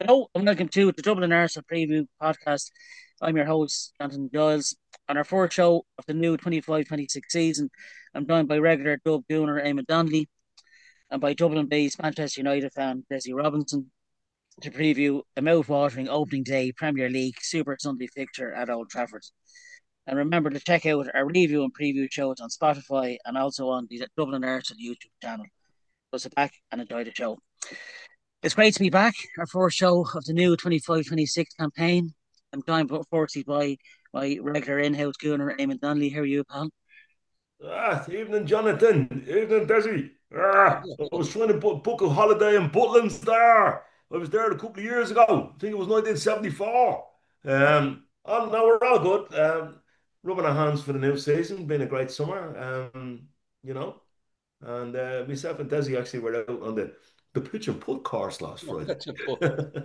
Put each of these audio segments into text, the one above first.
Hello and welcome to the Dublin Arsenal Preview Podcast. I'm your host, Anthony Giles. On our fourth show of the new 25-26 season, I'm joined by regular Dub Gunner Eamon Donnelly and by Dublin-based Manchester United fan Desi Robinson to preview a mouth-watering opening day Premier League Super Sunday fixture at Old Trafford. And remember to check out our review and preview shows on Spotify and also on the Dublin Arsenal YouTube channel. So sit back and enjoy the show. It's great to be back, our first show of the new 25-26 campaign. I'm joined, fortunately, by my regular in-house gooner, Eamon Donnelly. How are you, pal? Evening, Jonathan. Evening, Desi. I was trying to book a holiday in Butlins there. I was there a couple of years ago. I think it was 1974. Oh, no, we're all good. Rubbing our hands for the new season. Been a great summer. You know, and myself and Desi actually were out on the pitch and putt course last Friday. That's a book.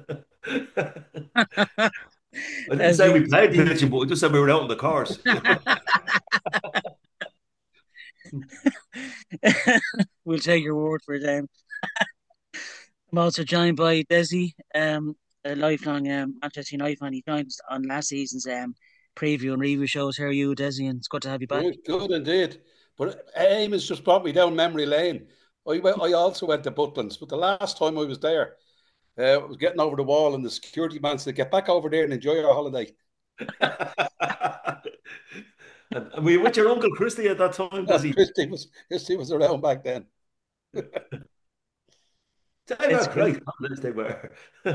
I didn't As say we you played see, pitching, but I just said we were out on the course. we'll take your word for it. I'm also joined by Desi, a lifelong Manchester United fan. He joined us on last season's preview and review shows. How are you, Desi? And it's good to have you back. Good indeed. But Amos just brought me down memory lane. I also went to Butlins, but the last time I was there, I was getting over the wall, and the security man said, "Get back over there and enjoy your holiday." And were you with your uncle Christy at that time, No, does he? Christy was around back then. They It's were great. great holidays, they were.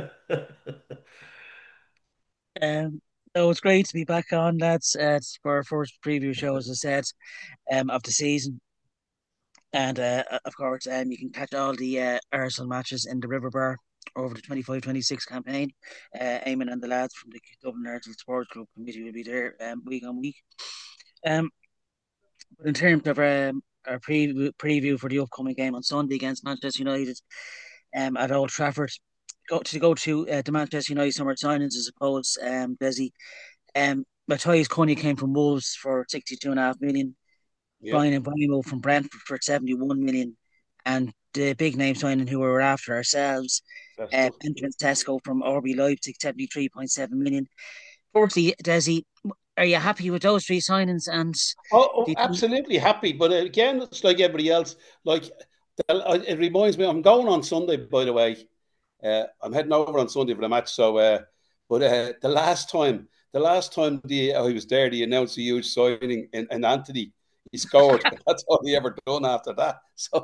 Um, so it's great to be back on, lads. It's for our first preview show, as I said, of the season. And of course, you can catch all the Arsenal matches in the River Bar over the 25-26 campaign. Eamon and the lads from the Dublin Arsenal Sports Club Committee will be there week on week. Um, but in terms of our preview for the upcoming game on Sunday against Manchester United at Old Trafford, go to the Manchester United summer signings, I suppose, Desi. Matthias Cunha came from Wolves for 62.5 million. Yeah, Brian Mbeumo from Brentford for 71 million, and the big name signing who we were after ourselves, that's good. Benjamin Tesco from RB Leipzig, 73.7 million. Fourthly, Desi, are you happy with those three signings? And do you think, Absolutely happy. But again, it's like everybody else. Like it reminds me, I'm going on Sunday, by the way. I'm heading over on Sunday for the match. So, but the last time I was there, they announced a huge signing in Anthony. He scored. That's all he ever done after that.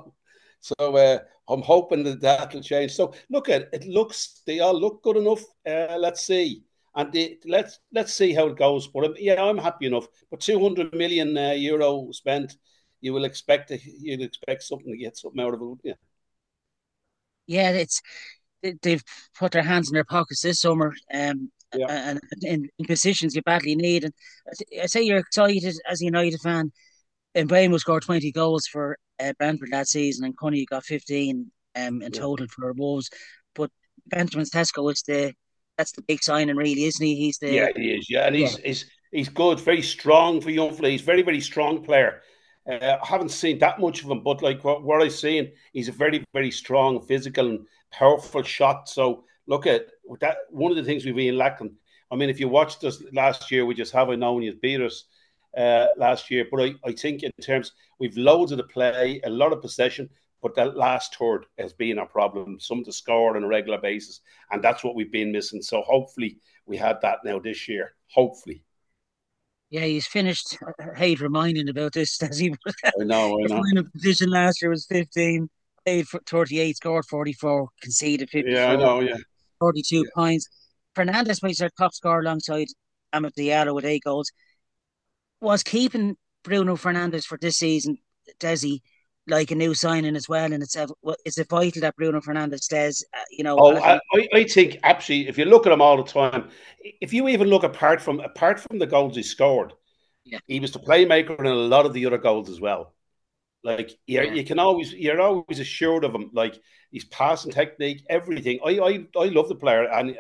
So I'm hoping that'll change. So look at it. They all look good enough. Let's see, and let's see how it goes. But yeah, I'm happy enough. But 200 million euro spent, you'd expect something to get something out of it, wouldn't you? yeah, they've put their hands in their pockets this summer, Yeah. and in positions you badly need. And I say you're excited as a United fan. And Mbeumo scored 20 goals for Brentford that season, and Cunny got 15 in Yeah. total for Wolves. But Benjamin Tesco is that's the big signing, really, isn't he? He's the Yeah, he is. Yeah, and yeah, he's good, very strong for young fella. He's very, very strong player. I haven't seen that much of him, but like what I've seen, he's a very, very strong, physical, and powerful shot. So look at that. One of the things we've been lacking. I mean, if you watched us last year, we just haven't known you beat us last year. But I think in terms, we've loads of the play, a lot of possession, but that last third has been a problem. Some to score on a regular basis, and that's what we've been missing. So hopefully we had that now this year. Hopefully. yeah. He's finished. I hate reminding about this as he was I know, I the know. final position last year was 15, played for 38, scored 44, conceded Yeah, I 54, know. Yeah, 42 yeah. points. Fernandez was their top scorer alongside Amad Diallo with 8 goals. Was keeping Bruno Fernandez for this season, Desi, like a new signing as well in itself? Is it vital that Bruno Fernandez stays, Oh, as I, we, I think actually, if you look at him all the time, if you even look apart from the goals he scored, yeah, he was the playmaker in a lot of the other goals as well. Like yeah, you're always assured of him. Like his passing technique, everything. I love the player, and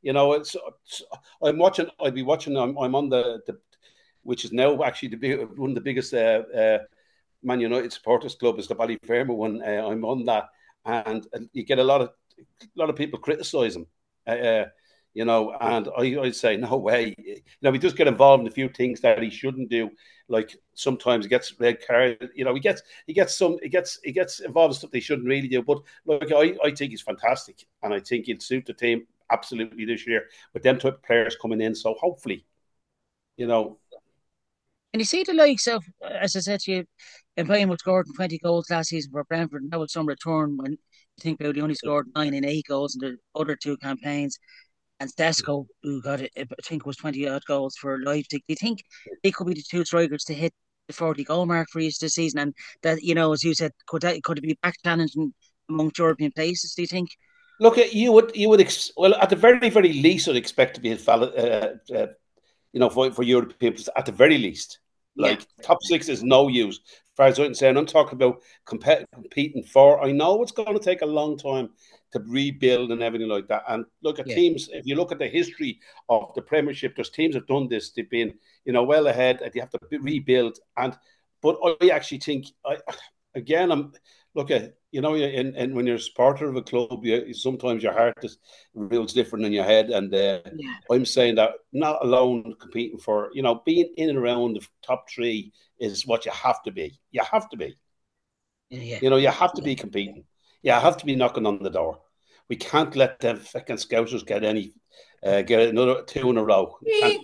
I'm watching. I'll be watching. I'm on the which is now actually one of the biggest Man United supporters club is the Ballyfermot one. I'm on that, and you get a lot of people criticise him. Uh, and I'd say no way. He just get involved in a few things that he shouldn't do. Like sometimes he gets red card. He gets involved in stuff they shouldn't really do. But look, I think he's fantastic, and I think he'll suit the team absolutely this year with them type of players coming in. So hopefully, you know, And you see the likes of, as I said to you, Mbeumo scored 20 goals last season for Brentford. And that was some return when you think about he only scored 9 and 8 goals in the other two campaigns. And Sesko, who got it, I think was 20 odd goals for Leipzig. Do you think they could be the two strikers to hit the 40 goal mark for you this season? And that, as you said, could it be back challenging amongst European places, do you think? look at well at the very very least I'd expect to be as valid. For European players at the very least. Yeah. Like top six is no use. As far as I'm saying, I'm talking about competing for. I know it's going to take a long time to rebuild and everything like that. And look at Yeah. teams. If you look at the history of the Premiership, there's teams have done this. They've been, well ahead, and you have to rebuild. But I actually think, I'm look at and when you're a supporter of a club, sometimes your heart is feels different than your head. And Yeah. I'm saying that not alone competing for, being in and around the top three is what you have to be. You have to be. Yeah. You have to be competing. You have to be knocking on the door. We can't let them fucking scousers get another two in a row.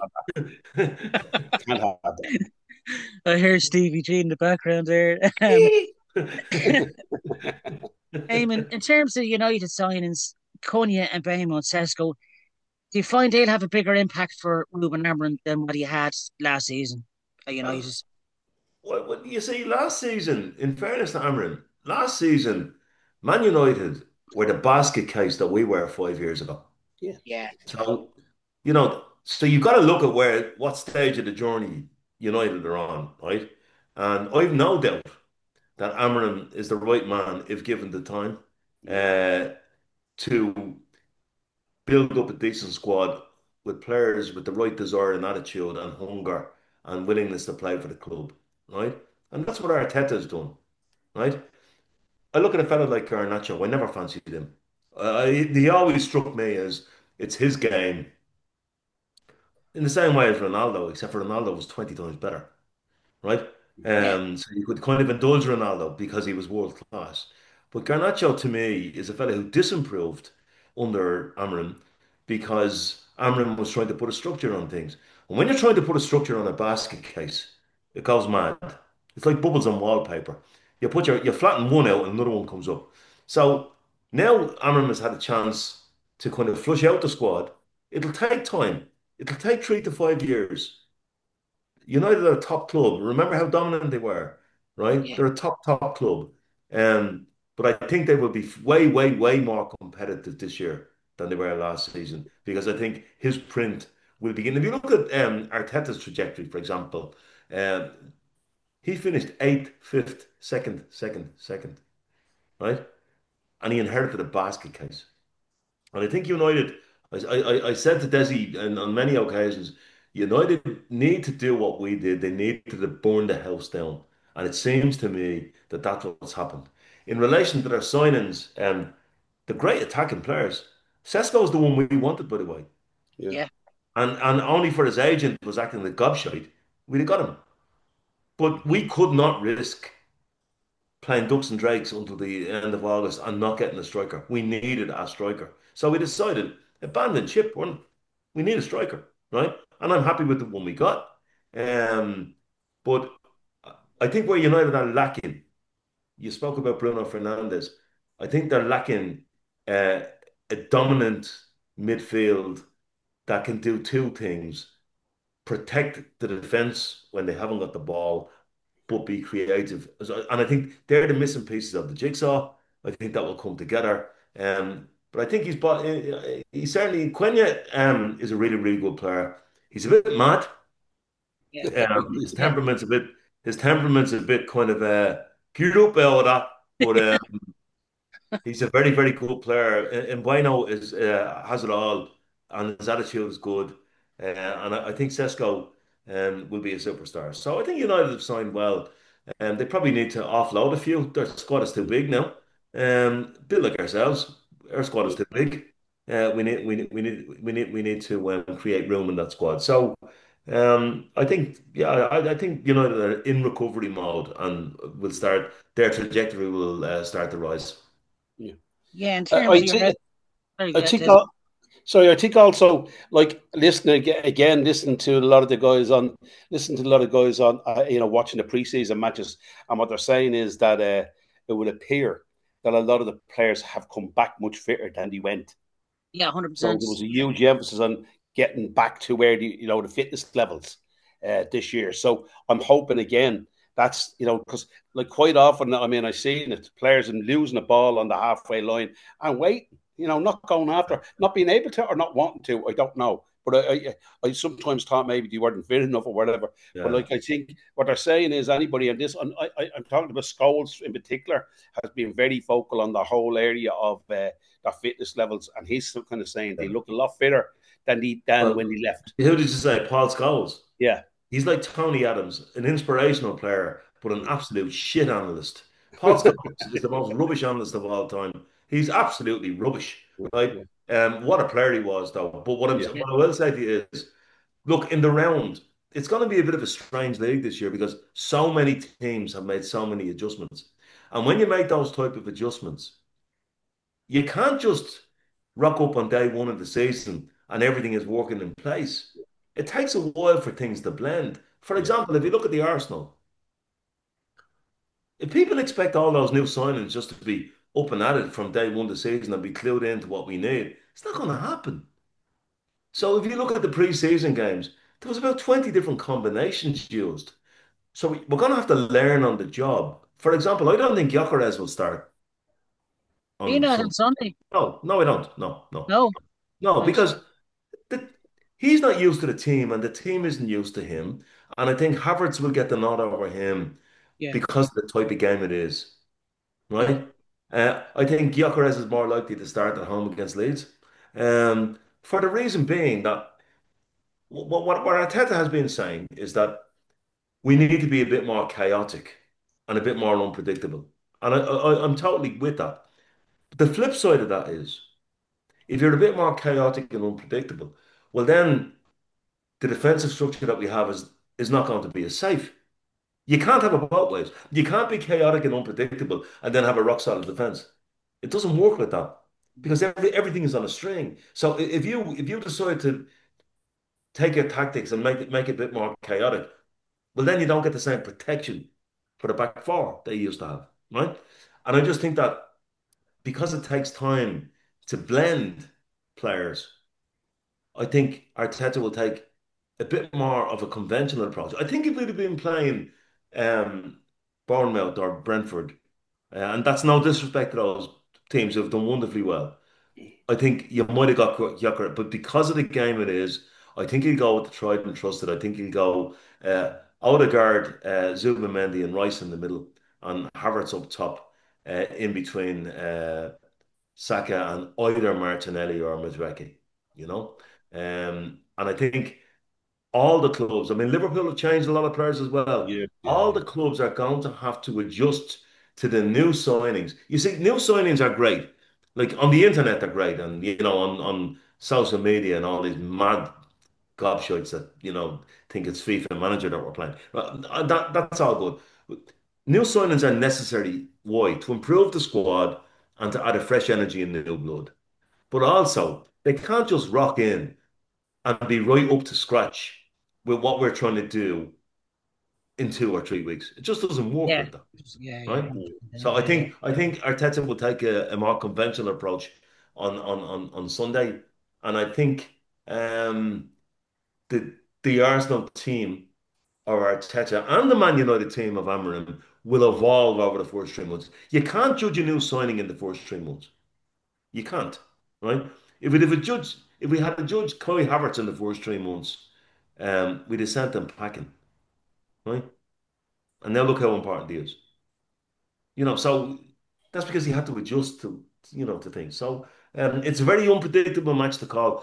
Can't have that. I hear Stevie G in the background there. Eamon, in terms of United signings, Cunha and Mbeumo and Sesko, do you find they'll have a bigger impact for Ruben Amorim than what he had last season at Um, United? what you see, last season, in fairness to Amrin, last season, Man United were the basket case that we were 5 years ago. Yeah. Yeah. So, so you've got to look at what stage of the journey United are on, right? And I've no doubt that Amarim is the right man if given the time uh, to build up a decent squad with players with the right desire and attitude and hunger and willingness to play for the club, right? And that's what Arteta's done, right? I look at a fellow like Garnacho. I never fancied him. He always struck me as it's his game in the same way as Ronaldo, except for Ronaldo was 20 times better, right? Yeah. So you could kind of indulge Ronaldo because he was world class. But Garnacho to me is a fellow who disimproved under Amrin because Amrin was trying to put a structure on things. And when you're trying to put a structure on a basket case, it goes mad. It's like bubbles on wallpaper. You flatten one out and another one comes up. So now Amrin has had a chance to kind of flush out the squad. It'll take time. It'll take 3 to 5 years. United are a top club. Remember how dominant they were, right? Yeah. They're a top club. But I think they will be way, way, way more competitive this year than they were last season because I think his print will begin. If you look at Arteta's trajectory, for example, um, he finished eighth, fifth, second, right? And he inherited a basket case. And I think United, I said to Desi and on many occasions, United need to do what we did. They need to burn the house down. And it seems to me that that's what's happened. In relation to their signings, the great attacking players, Sesko is the one we wanted, by the way. Yeah. Yeah. And only for his agent was acting like gobshite, we'd have got him. But we could not risk playing Ducks and Drakes until the end of August and not getting a striker. We needed a striker. So we decided, abandon ship. We need a striker, right? And I'm happy with the one we got. But I think where United are lacking, you spoke about Bruno Fernandes. I think they're lacking uh, a dominant midfield that can do two things: protect the defense when they haven't got the ball but be creative. And I think they're the missing pieces of the jigsaw. I think that will come together. But I think he's certainly Quenya is a really, really good player. He's a bit mad. Yeah. His Yeah. temperament's a bit kind of geared up all that. But he's a very, very good player. And Bueno has it all, and his attitude is good. And I think Sesko will be a superstar. So I think United have signed well. They probably need to offload a few. Their squad is too big now. A bit like ourselves. Our squad is too big. we need to create room in that squad. So I think, yeah, I think United are in recovery mode and will start their trajectory will start to rise. Yeah. Yeah, in I, terms I of your think head, sorry, I get think Des. al- sorry, I think also like listening again, listening to a lot of the guys on, listening to a lot of guys on, watching the preseason matches, and what they're saying is that it would appear that a lot of the players have come back much fitter than they went. Yeah, So 100%. there was a huge emphasis on getting back to where the fitness levels this year. So I'm hoping again that's because like quite often, I mean, I've seen it, players and losing a ball on the halfway line and waiting, not going after, not being able to or not wanting to. I don't know. But I sometimes thought maybe they weren't fit enough or whatever. But Yeah. like I think what they're saying is anybody in this, and I'm talking about Scholes in particular, has been very vocal on the whole area of their fitness levels, and he's still kind of saying they Yeah. look a lot fitter than when Well, they left. who did you say? Paul Scholes. Yeah, He's like Tony Adams, an inspirational player, but an absolute shit analyst. Paul Scholes is the most rubbish analyst of all time. He's absolutely rubbish, right? yeah, What a player he was, though. But yeah, Yeah, what I will say to you is, look, in the round, it's going to be a bit of a strange league this year because so many teams have made so many adjustments. And when you make those type of adjustments, you can't just rock up on day one of the season and everything is working in place. It takes a while for things to blend. For yeah. example, if you look at the Arsenal, if people expect all those new signings just to be up and at it from day one of the season and be clued into what we need, it's not going to happen. So if you look at the pre-season games, there was about 20 different combinations used. So we're going to have to learn on the job. For example, I don't think Gyökeres will start you on know, on Sunday. Sunday. No, no, I don't. No, no, No, no, right. because the, he's not used to the team and the team isn't used to him. And I think Havertz will get the nod over him Yeah, because of the type of game it is, right? I think Gyökeres is more likely to start at home against Leeds. For the reason being that what Arteta has been saying is that we need to be a bit more chaotic and a bit more unpredictable. And I'm totally with that. But the flip side of that is if you're a bit more chaotic and unpredictable, well then the defensive structure that we have is not going to be as safe. You can't have it both ways. You can't be chaotic and unpredictable and then have a rock solid defense. It doesn't work like that because everything is on a string. So if you decide to take your tactics and make it a bit more chaotic, well then you don't get the same protection for the back four that you used to have, right? And I just think that because it takes time to blend players, I think Arteta will take a bit more of a conventional approach. I think if we'd have been playing um, Bournemouth or Brentford, and that's no disrespect to those teams who have done wonderfully well, I think you might have got Gyökeres, but because of the game it is, I think he'll go with the tried and trusted. I think he'll go Odegaard, Zubimendi, and Rice in the middle, and Havertz up top, in between Saka and either Martinelli or Madueke, you know. And I think all the clubs, I mean, Liverpool have changed a lot of players as well. Yeah, yeah, All yeah. the clubs are going to have to adjust to the new signings. You see, new signings are great. Like on the internet, they're great. And, on social media and all these mad gobshites that, think it's FIFA manager that we're playing. That's all good. New signings are necessary. Why? To improve the squad and to add a fresh energy in the new blood. But also, they can't just rock in and be right up to scratch with what we're trying to do in 2 or 3 weeks. It just doesn't work yeah, like that, yeah, yeah. right? 100%. So I think I think Arteta will take a more conventional approach on Sunday, and I think the the Arsenal team or Arteta and the Man United team of Amorim will evolve over the first 3 months. You can't judge a new signing in the first 3 months. You can't, right? If we had to judge Kai Havertz in the first 3 months, we'd have sent them packing, right? And now look how important he is. So that's because he had to adjust to things. So it's a very unpredictable match to call.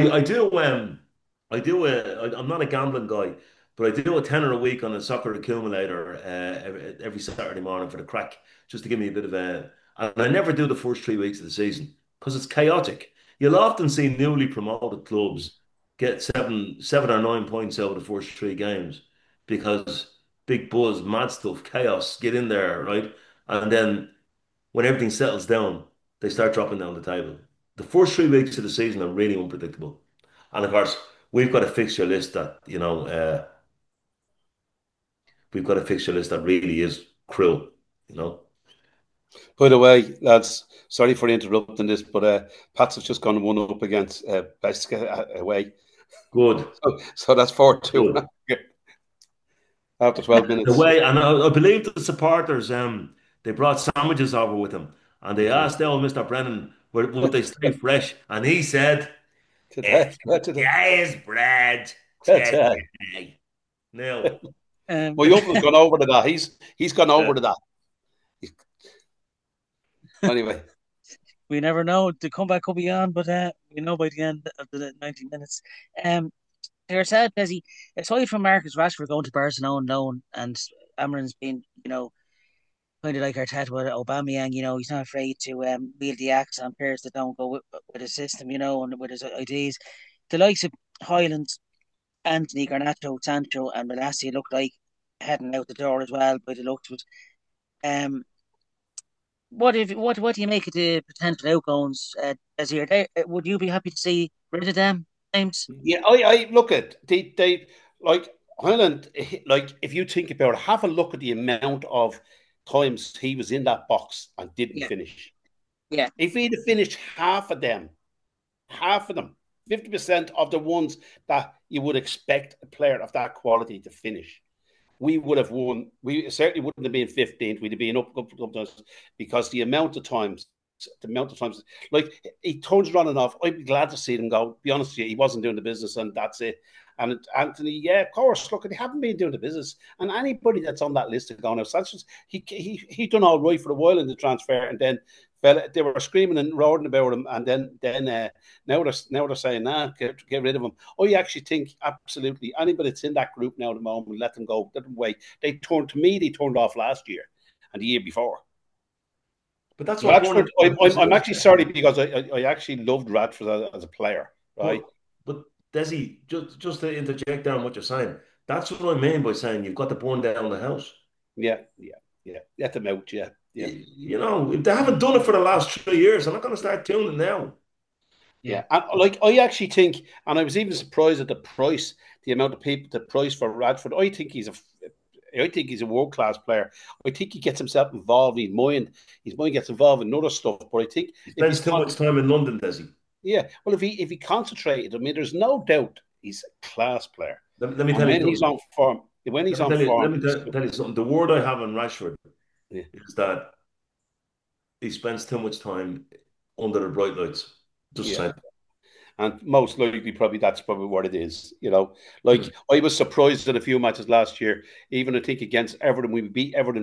I'm not a gambling guy, but I do a tenner a week on a soccer accumulator every Saturday morning for the crack, just to give me a bit of a. And I never do the first 3 weeks of the season because it's chaotic. you'll often see newly promoted clubs get seven or 9 points out of the first three games because big buzz, mad stuff, chaos, get in there, right? And then when everything settles down, they start dropping down the table. The first 3 weeks of the season are really unpredictable. And of course, we've got a fixture list that, we've got a fixture list that really is cruel, you know. By the way, lads, sorry for interrupting this, but Pats have just gone 1-up against Pesca away. Good. So that's 4-2 after 12 minutes. The way, and I believe the supporters, they brought sandwiches over with them, and they asked old Mr. Brennan, would they stay fresh? And he said, "Yes, bread today." No. My uncle's gone over to that. He's gone over to that. Anyway, we never know. The comeback could be on, but we know by the end of the 90 minutes. They're sad, Desi. Aside from Marcus Rashford going to Barcelona loan and Amarin's been, kind of like Arteta with Aubameyang, he's not afraid to wield the axe on players that don't go with his system, and with his ideas. The likes of Highlands, Anthony, Garnacho, Sancho, and Malacia look like heading out the door as well by the looks of it. What do you make of the potential outgoings as year? Would you be happy to see rid of them, James? Yeah, I look at they like Highland. Like if you think about it, have a look at the amount of times he was in that box and didn't finish. Yeah, if he'd have finished half of them, 50% of the ones that you would expect a player of that quality to finish, we would have won. We certainly wouldn't have been 15th. We'd have been up because the amount of times, like he turns running off. I'd be glad to see him go. Be honest with you, he wasn't doing the business, and that's it. And Anthony, yeah, of course. Look, they haven't been doing the business, and anybody that's on that list of going out, Sanchez, he done all right for a while in the transfer, and then they were screaming and roaring about him, and then now they're saying, nah, get rid of him. I actually think absolutely anybody that's in that group now at the moment, let them go. Let them wait. They turned off last year and the year before. But that's what Radford. I'm actually sorry because I actually loved Radford as a player, right? But Desi, just to interject there on what you're saying, that's what I mean by saying you've got to burn down the house. Yeah. Let them out, yeah. If they haven't done it for the last 3 years, I'm not going to start doing it now. Yeah, and like I actually think, and I was even surprised at the price, the amount of people, the price for Radford. I think he's a world-class player. I think he gets himself involved. His mind gets involved in other stuff. But I think he spends too much time in London, does he? Yeah. Well, if he concentrated, I mean, there's no doubt he's a class player. Let me tell you, when he's on form, let me tell you something. The word I have on Rashford is that he spends too much time under the bright lights. Just saying. And most likely, that's probably what it is. I was surprised at a few matches last year. Even I think against Everton, we beat Everton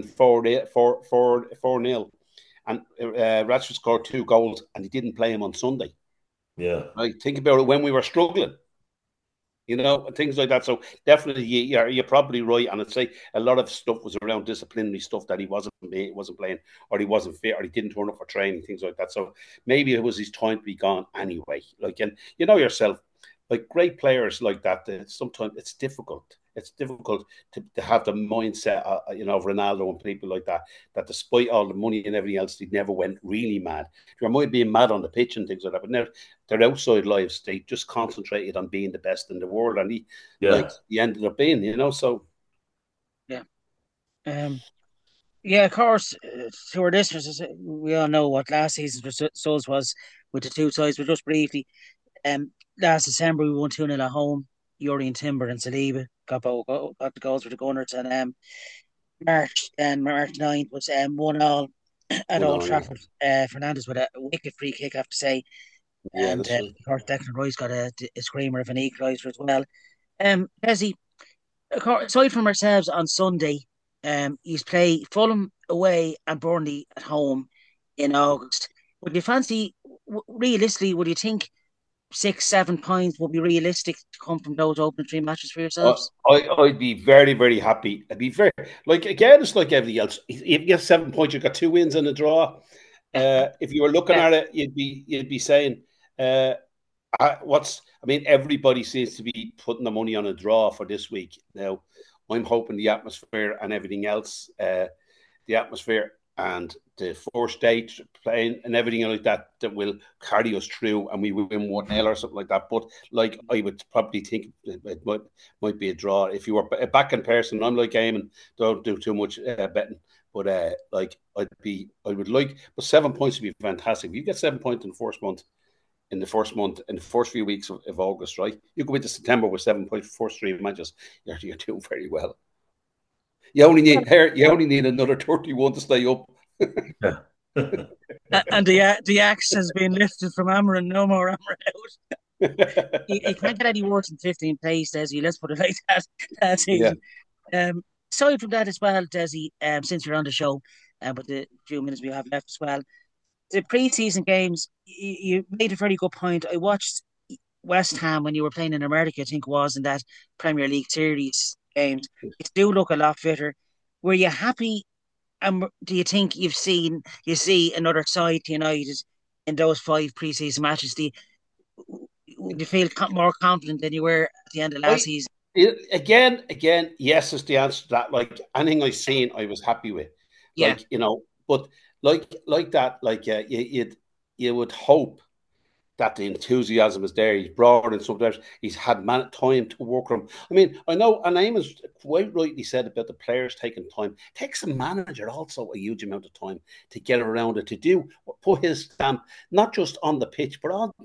4-0, and Rashford scored 2 goals, and he didn't play him on Sunday. Yeah, right. Think about it when we were struggling. Things like that. So definitely, you're probably right. And I'd say a lot of stuff was around disciplinary stuff that he wasn't playing, or he wasn't fit, or he didn't turn up for training, things like that. So maybe it was his time to be gone anyway. And you know yourself, like great players like that, sometimes it's difficult. It's difficult to have the mindset, of Ronaldo and people like that, that despite all the money and everything else, they never went really mad. They might be mad on the pitch and things like that, but their outside lives, they just concentrated on being the best in the world. And he ended up being, so. Yeah. Of course, to our listeners, we all know what last season's results was with the two sides, but just briefly, last December we won 2-0 at home. Yuri and Timber and Saliba got the goals for the Gunners, and March 9th was 1-1 at Old Trafford. Fernandez with a wicked free kick, I have to say. And of course Declan Rice got a screamer of an equaliser as well. Desi, aside from ourselves on Sunday, he's play Fulham away and Burnley at home in August. Would you fancy, realistically, would you think 6-7 points will be realistic to come from those opening 3 matches for yourselves? I'd be very, very happy. I'd be very, again, it's like everything else. If you get 7 points, you've got 2 wins and a draw. If you were looking at it, you'd be saying, Everybody seems to be putting the money on a draw for this week. Now, I'm hoping the atmosphere and everything else, the atmosphere and the first date playing and everything like that, that will carry us through and we will win 1-0 or something like that. But like, I would probably think it might be a draw. If you were back in person, I'm like Eamon, don't do too much betting. But but 7 points would be fantastic. If you get 7 points in the first few weeks of August, right? You go into September with 7 points for first 3 matches. You're doing very well. You only need another 31 to stay up. Yeah. And the axe has been lifted from Amran. No more Amran out. He can't get any worse than 15th place, Desi. Let's put it like that season. Yeah. Aside from that as well, Desi, since you're on the show, but the few minutes we have left as well, the pre-season games, you made a very good point. I watched West Ham when you were playing in America, I think it was, in that Premier League series games. They do look a lot fitter. Were you happy? Do you think you see another side to United in those 5 pre-season matches? Do you feel more confident than you were at the end of last season? Again, yes is the answer to that. Like, anything I've seen, I was happy with. Yeah. But like that, you would hope that the enthusiasm is there. He's brought in sometimes. He's had time to work on. I mean, I know, and Eamon's quite rightly said about the players taking time. It takes a manager also a huge amount of time to get around it, to put his stamp, not just on the pitch, but on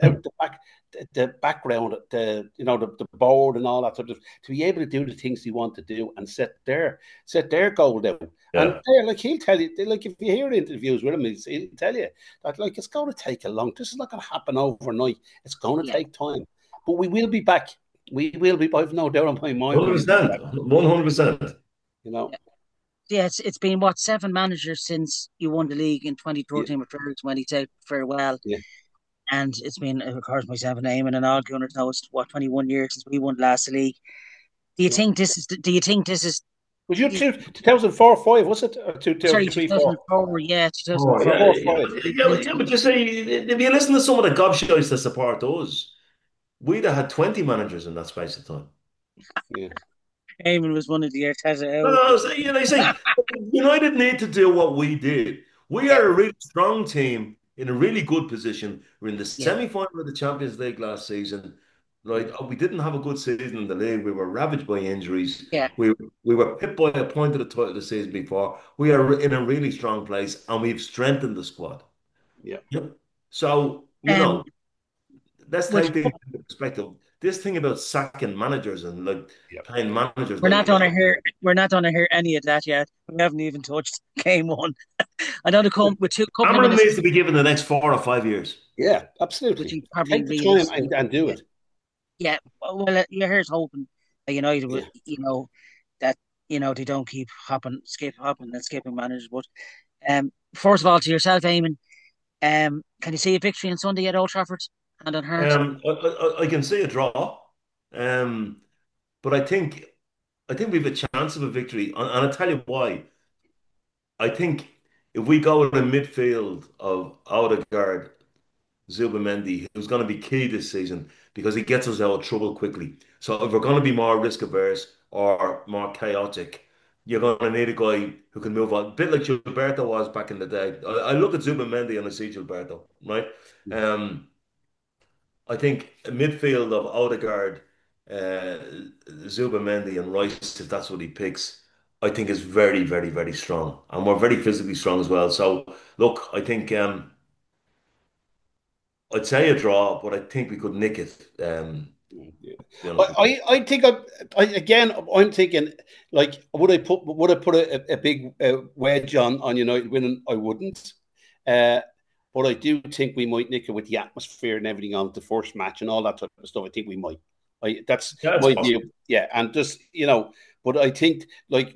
the background, the board and all that sort of, to be able to do the things he want to do and set their goal down. Yeah. And he'll tell you, if you hear interviews with him, he'll tell you that it's going to take this is not going to happen overnight. It's going to take time, but we will be back. We will be. I've no doubt on my mind. 100%. Yeah, it's been 7 managers since you won the league in 2013 with Ferguson when he said farewell. Yeah. And it's been, of course, myself and Eamon and all Gunners now, it's 21 years since we won last league. Do you think this is was you 2004, 5, was it? Or 2004, yeah, 2004. Yeah, but you say, if you listen to some of the gobshites that support us, we'd have had 20 managers in that space of time. Yeah. Eamon was one of the years. They say United need to do what we did. We are a really strong team in a really good position. We're in the semi-final of the Champions League last season. Right, we didn't have a good season in the league. We were ravaged by injuries. Yeah, we were hit by a point of the title the season before. We are in a really strong place, and we've strengthened the squad. Yeah. So let's take things into perspective. This thing about sacking managers and playing managers. We're not gonna hear any of that yet. We haven't even touched game 1. I know the couple Amran needs to be given the next 4 or 5 years. Yeah, absolutely. Which he probably take the time and do it. Yeah, well, here's hoping that United will, that they don't keep skip hopping and skipping managers. But first of all, to yourself, Eamon, can you see a victory on Sunday at Old Trafford? And on Hearts? I can see a draw, but I think we have a chance of a victory, and I'll tell you why. I think if we go with a midfield of Odegaard, Zubimendi, who's going to be key this season because he gets us out of trouble quickly. So if we're going to be more risk averse or more chaotic, you're going to need a guy who can move on, a bit like Gilberto was back in the day. I look at Zubimendi and I see Gilberto, right? I think a midfield of Odegaard, Zubimendi, and Rice, if that's what he picks, I think is very, very, very strong, and we're very physically strong as well. So look, I think. I'd say a draw, but I think we could nick it. I think I'm thinking would I put a big wedge on United winning? I wouldn't, but I do think we might nick it with the atmosphere and everything on the first match and all that type of stuff. I think we might. That's my view. Yeah, and just but I think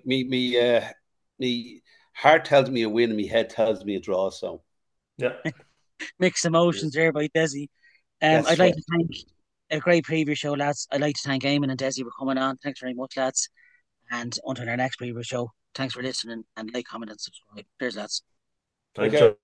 me heart tells me a win, and my head tells me a draw. So yeah. Mixed emotions there by Desi. I'd like to thank a great preview show, lads. I'd like to thank Eamon and Desi for coming on. Thanks very much, lads. And until our next preview show, thanks for listening and like, comment, and subscribe. Cheers, lads. Thanks.